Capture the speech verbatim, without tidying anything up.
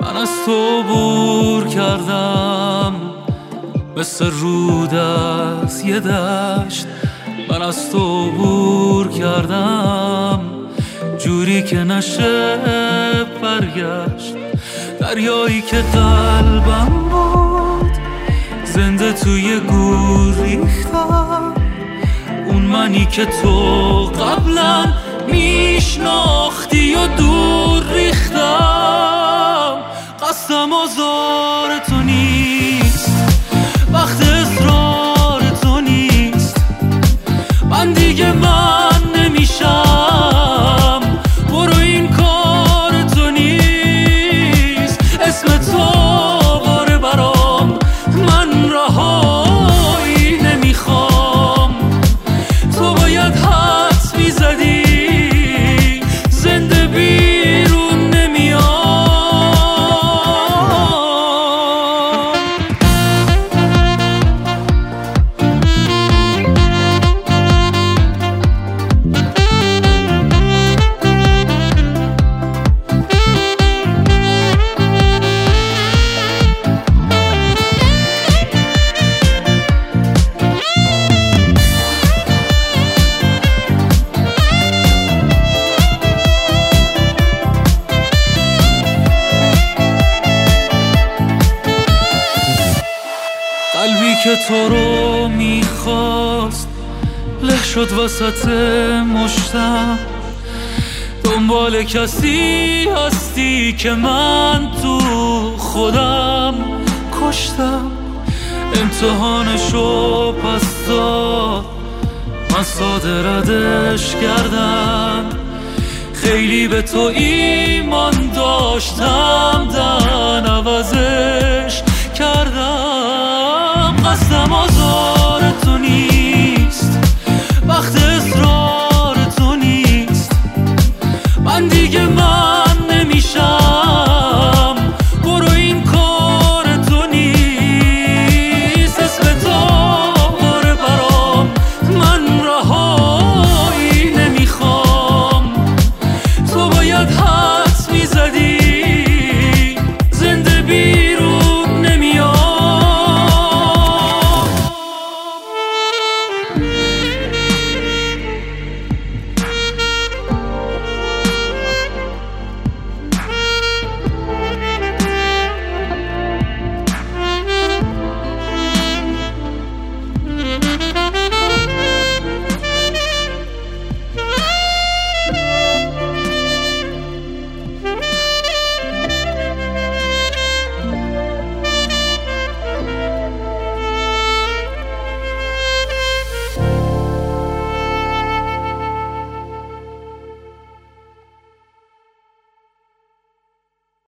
من از تو عبور کردم مثل رود از یه دشت. من از تو عبور کردم جوری که نشه برگشت. دریایی که قلبم بود زنده توی گور ریختم. اون منی که تو قبلا میشناختی و دور ریختم. قصدم آزار تو نیست، وقت اصرار تو نیست. من دیگه من نمیشم، برو این کار تو نیست. اسم تو باره برام، من رهایی نمیخوام. تو باید حدس میزدی زنده بیرون نمیام. قلبی که تو رو میخواست له شد وسط مشتم. دنبال کسی هستی که من تو خودم کشتم. امتحانشو پس داد، من ساده ردش کردم. خیلی به تو ایمان داشتم